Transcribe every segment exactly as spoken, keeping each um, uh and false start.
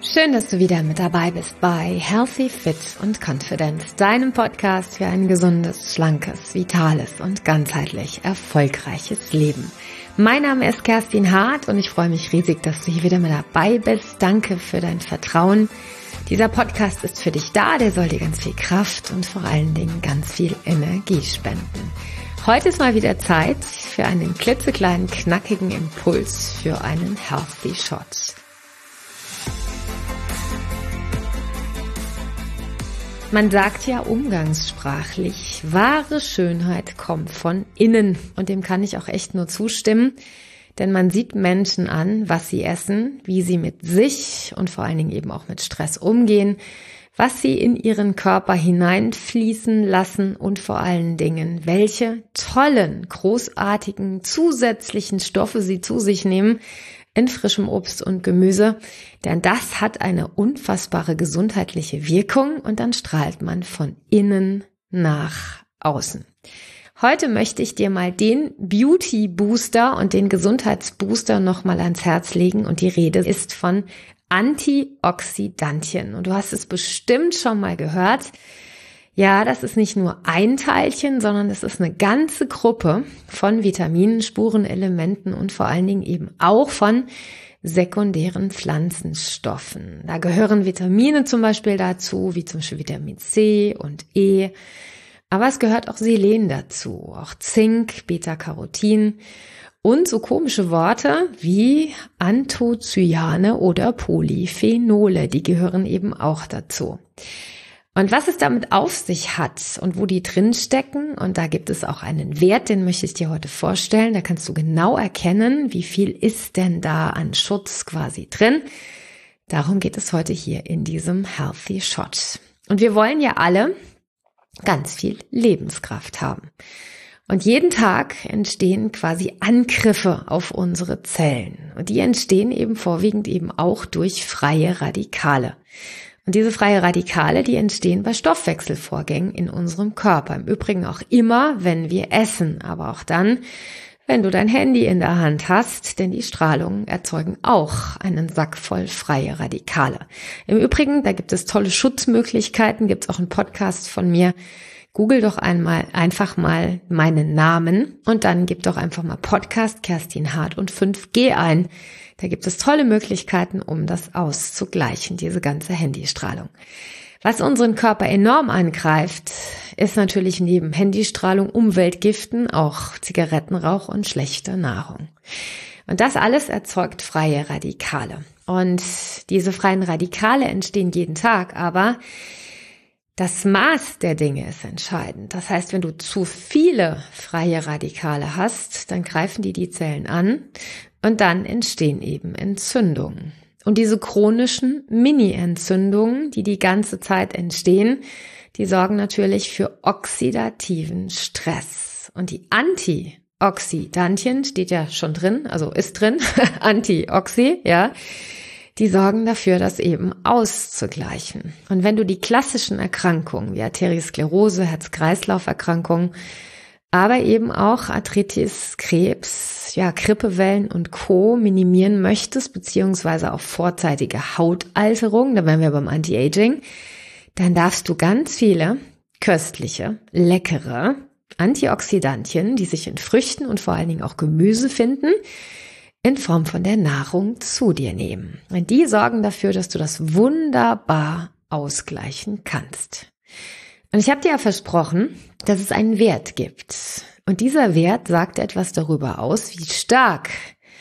Schön, dass du wieder mit dabei bist bei Healthy, Fit und Confident, deinem Podcast für ein gesundes, schlankes, vitales und ganzheitlich erfolgreiches Leben. Mein Name ist Kerstin Hart und ich freue mich riesig, dass du hier wieder mit dabei bist. Danke für dein Vertrauen. Dieser Podcast ist für dich da, der soll dir ganz viel Kraft und vor allen Dingen ganz viel Energie spenden. Heute ist mal wieder Zeit für einen klitzekleinen, knackigen Impuls für einen Healthy Shot. Man sagt ja umgangssprachlich, wahre Schönheit kommt von innen. Und dem kann ich auch echt nur zustimmen, denn man sieht Menschen an, was sie essen, wie sie mit sich und vor allen Dingen eben auch mit Stress umgehen, was sie in ihren Körper hineinfließen lassen und vor allen Dingen, welche tollen, großartigen, zusätzlichen Stoffe sie zu sich nehmen, in frischem Obst und Gemüse, denn das hat eine unfassbare gesundheitliche Wirkung und dann strahlt man von innen nach außen. Heute möchte ich dir mal den Beauty Booster und den Gesundheitsbooster nochmal ans Herz legen und die Rede ist von Antioxidantien und du hast es bestimmt schon mal gehört. Ja, das ist nicht nur ein Teilchen, sondern es ist eine ganze Gruppe von Vitaminen, Spurenelementen und vor allen Dingen eben auch von sekundären Pflanzenstoffen. Da gehören Vitamine zum Beispiel dazu, wie zum Beispiel Vitamin C und E, aber es gehört auch Selen dazu, auch Zink, Beta-Carotin und so komische Worte wie Anthocyane oder Polyphenole, die gehören eben auch dazu. Und was es damit auf sich hat und wo die drin stecken, und da gibt es auch einen Wert, den möchte ich dir heute vorstellen, da kannst du genau erkennen, wie viel ist denn da an Schutz quasi drin. Darum geht es heute hier in diesem Healthy Shot. Und wir wollen ja alle ganz viel Lebenskraft haben. Und jeden Tag entstehen quasi Angriffe auf unsere Zellen. Und die entstehen eben vorwiegend eben auch durch freie Radikale. Und diese freie Radikale, die entstehen bei Stoffwechselvorgängen in unserem Körper. Im Übrigen auch immer, wenn wir essen, aber auch dann, wenn du dein Handy in der Hand hast, denn die Strahlungen erzeugen auch einen Sack voll freie Radikale. Im Übrigen, da gibt es tolle Schutzmöglichkeiten, gibt es auch einen Podcast von mir. Google doch einmal einfach mal meinen Namen und dann gib doch einfach mal Podcast Kerstin Hart und fünf G ein. Da gibt es tolle Möglichkeiten, um das auszugleichen, diese ganze Handystrahlung. Was unseren Körper enorm angreift, ist natürlich neben Handystrahlung, Umweltgiften auch Zigarettenrauch und schlechte Nahrung. Und das alles erzeugt freie Radikale. Und diese freien Radikale entstehen jeden Tag, aber das Maß der Dinge ist entscheidend. Das heißt, wenn du zu viele freie Radikale hast, dann greifen die die Zellen an und dann entstehen eben Entzündungen. Und diese chronischen Mini-Entzündungen, die die ganze Zeit entstehen, die sorgen natürlich für oxidativen Stress. Und die Antioxidantien, steht ja schon drin, also ist drin, Antioxi, ja, die sorgen dafür, das eben auszugleichen. Und wenn du die klassischen Erkrankungen wie Arteriosklerose, Herz-Kreislauf-Erkrankungen, aber eben auch Arthritis, Krebs, ja, Grippewellen und Co. minimieren möchtest, beziehungsweise auch vorzeitige Hautalterung, da wären wir beim Anti-Aging, dann darfst du ganz viele köstliche, leckere Antioxidantien, die sich in Früchten und vor allen Dingen auch Gemüse finden, in Form von der Nahrung zu dir nehmen. Und die sorgen dafür, dass du das wunderbar ausgleichen kannst. Und ich habe dir ja versprochen, dass es einen Wert gibt. Und dieser Wert sagt etwas darüber aus, wie stark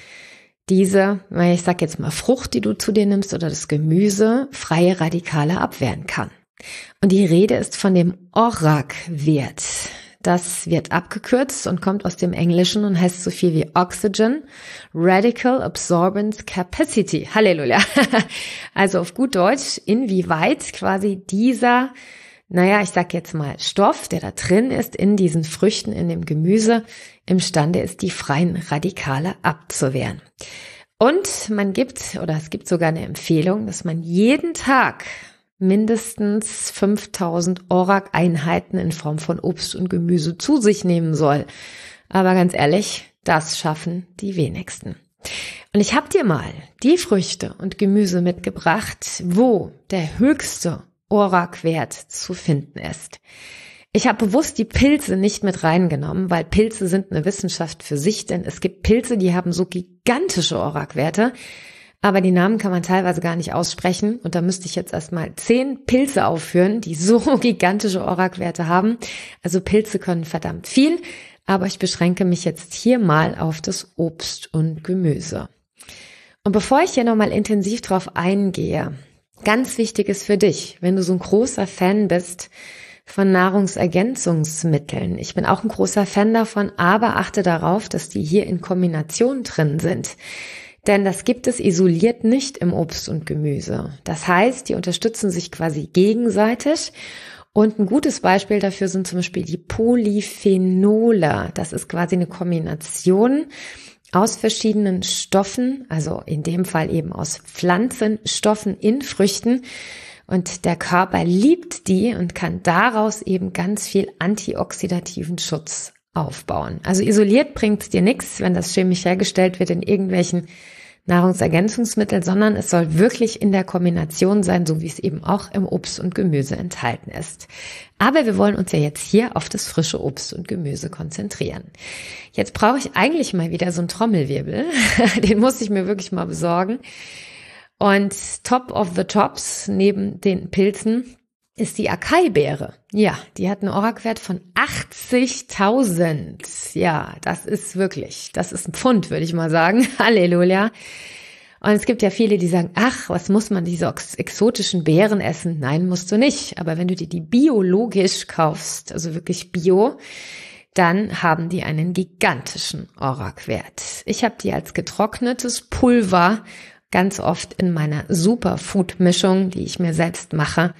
diese, ich sag jetzt mal Frucht, die du zu dir nimmst oder das Gemüse, freie Radikale abwehren kann. Und die Rede ist von dem O R A C-Wert. Das wird abgekürzt und kommt aus dem Englischen und heißt so viel wie Oxygen Radical Absorbance Capacity. Halleluja. Also auf gut Deutsch, inwieweit quasi dieser, naja, ich sag jetzt mal Stoff, der da drin ist, in diesen Früchten, in dem Gemüse, imstande ist, die freien Radikale abzuwehren. Und man gibt, oder es gibt sogar eine Empfehlung, dass man jeden Tag mindestens fünftausend O R A C-Einheiten in Form von Obst und Gemüse zu sich nehmen soll. Aber ganz ehrlich, das schaffen die wenigsten. Und ich habe dir mal die Früchte und Gemüse mitgebracht, wo der höchste O R A C-Wert zu finden ist. Ich habe bewusst die Pilze nicht mit reingenommen, weil Pilze sind eine Wissenschaft für sich, denn es gibt Pilze, die haben so gigantische O R A C-Werte, aber die Namen kann man teilweise gar nicht aussprechen und da müsste ich jetzt erstmal zehn Pilze aufführen, die so gigantische O R A C-Werte haben. Also Pilze können verdammt viel, aber ich beschränke mich jetzt hier mal auf das Obst und Gemüse. Und bevor ich hier nochmal intensiv drauf eingehe, ganz wichtig ist für dich, wenn du so ein großer Fan bist von Nahrungsergänzungsmitteln. Ich bin auch ein großer Fan davon, aber achte darauf, dass die hier in Kombination drin sind. Denn das gibt es isoliert nicht im Obst und Gemüse. Das heißt, die unterstützen sich quasi gegenseitig. Und ein gutes Beispiel dafür sind zum Beispiel die Polyphenole. Das ist quasi eine Kombination aus verschiedenen Stoffen, also in dem Fall eben aus Pflanzenstoffen in Früchten. Und der Körper liebt die und kann daraus eben ganz viel antioxidativen Schutz aufbauen. Also isoliert bringt es dir nichts, wenn das chemisch hergestellt wird in irgendwelchen Nahrungsergänzungsmitteln, sondern es soll wirklich in der Kombination sein, so wie es eben auch im Obst und Gemüse enthalten ist. Aber wir wollen uns ja jetzt hier auf das frische Obst und Gemüse konzentrieren. Jetzt brauche ich eigentlich mal wieder so einen Trommelwirbel. Den muss ich mir wirklich mal besorgen. Und top of the tops neben den Pilzen ist die Acai-Beere. Ja, die hat einen O R A C-Wert von achtzigtausend. Ja, das ist wirklich, das ist ein Pfund, würde ich mal sagen. Halleluja. Und es gibt ja viele, die sagen, ach, was muss man diese exotischen Beeren essen? Nein, musst du nicht. Aber wenn du dir die biologisch kaufst, also wirklich bio, dann haben die einen gigantischen O R A C-Wert. Ich habe die als getrocknetes Pulver ganz oft in meiner Superfood-Mischung, die ich mir selbst mache,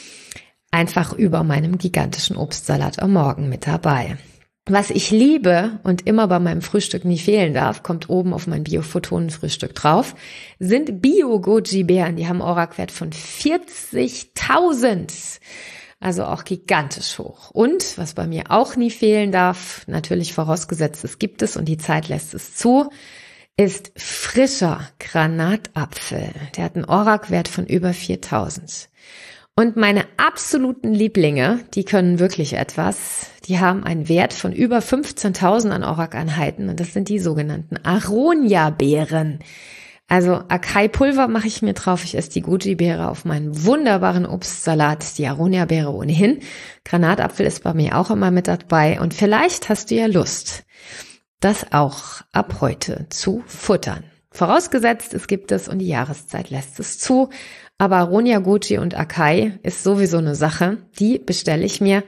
einfach über meinem gigantischen Obstsalat am Morgen mit dabei. Was ich liebe und immer bei meinem Frühstück nie fehlen darf, kommt oben auf mein Bio-Photonen-Frühstück drauf, sind Bio-Goji-Beeren. Die haben einen O R A C-Wert von vierzigtausend. Also auch gigantisch hoch. Und was bei mir auch nie fehlen darf, natürlich vorausgesetzt es gibt es und die Zeit lässt es zu, ist frischer Granatapfel. Der hat einen O R A C-Wert von über viertausend. Und meine absoluten Lieblinge, die können wirklich etwas, die haben einen Wert von über fünfzehntausend an O R A C-Einheiten und das sind die sogenannten Aronia-Beeren. Also Acai-Pulver mache ich mir drauf, ich esse die Goji-Beere auf meinen wunderbaren Obstsalat, die Aronia-Beere ohnehin. Granatapfel ist bei mir auch immer mit dabei und vielleicht hast du ja Lust, das auch ab heute zu futtern. Vorausgesetzt, es gibt es und die Jahreszeit lässt es zu. Aber Aronia, Goji und Acai ist sowieso eine Sache, die bestelle ich mir.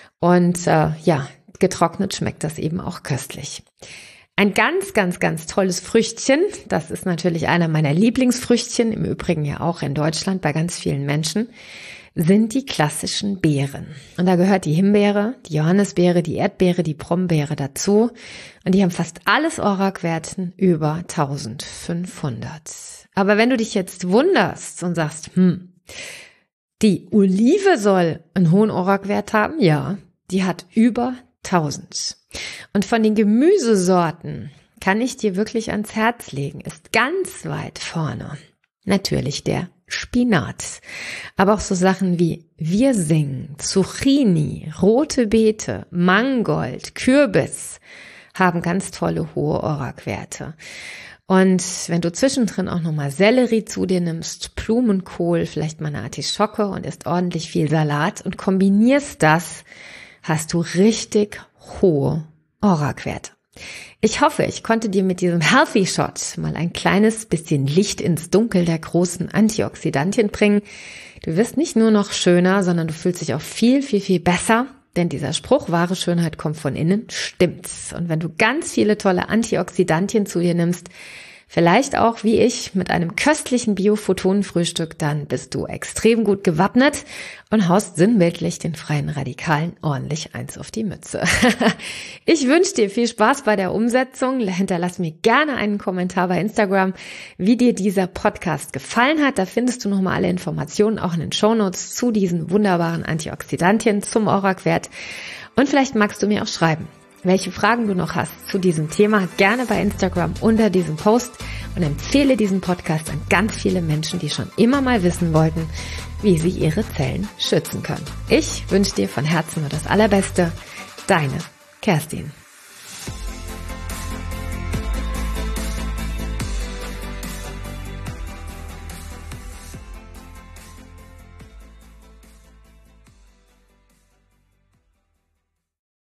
Und äh, ja, getrocknet schmeckt das eben auch köstlich. Ein ganz, ganz, ganz tolles Früchtchen, das ist natürlich einer meiner Lieblingsfrüchtchen, im Übrigen ja auch in Deutschland bei ganz vielen Menschen, sind die klassischen Beeren. Und da gehört die Himbeere, die Johannisbeere, die Erdbeere, die Brombeere dazu. Und die haben fast alles O R A C-Werten über eintausendfünfhundert. Aber wenn du dich jetzt wunderst und sagst, hm, die Olive soll einen hohen O R A C-Wert haben, ja, die hat über tausend. Und von den Gemüsesorten kann ich dir wirklich ans Herz legen, ist ganz weit vorne natürlich der Spinat, aber auch so Sachen wie Wirsing, Zucchini, rote Beete, Mangold, Kürbis haben ganz tolle hohe O R A C-Werte. Und wenn du zwischendrin auch nochmal Sellerie zu dir nimmst, Blumenkohl, vielleicht mal eine Artischocke und isst ordentlich viel Salat und kombinierst das, hast du richtig hohe O R A C-Werte. Ich hoffe, ich konnte dir mit diesem Healthy Shot mal ein kleines bisschen Licht ins Dunkel der großen Antioxidantien bringen. Du wirst nicht nur noch schöner, sondern du fühlst dich auch viel, viel, viel besser. Denn dieser Spruch, wahre Schönheit kommt von innen, stimmt's. Und wenn du ganz viele tolle Antioxidantien zu dir nimmst, vielleicht auch wie ich mit einem köstlichen Bio-Photonen-Frühstück, dann bist du extrem gut gewappnet und haust sinnbildlich den freien Radikalen ordentlich eins auf die Mütze. Ich wünsche dir viel Spaß bei der Umsetzung. Hinterlass mir gerne einen Kommentar bei Instagram, wie dir dieser Podcast gefallen hat. Da findest du nochmal alle Informationen, auch in den Shownotes zu diesen wunderbaren Antioxidantien zum O R A C-Wert. Und vielleicht magst du mir auch schreiben, welche Fragen du noch hast zu diesem Thema, gerne bei Instagram unter diesem Post und empfehle diesen Podcast an ganz viele Menschen, die schon immer mal wissen wollten, wie sie ihre Zellen schützen können. Ich wünsche dir von Herzen nur das Allerbeste. Deine Kerstin.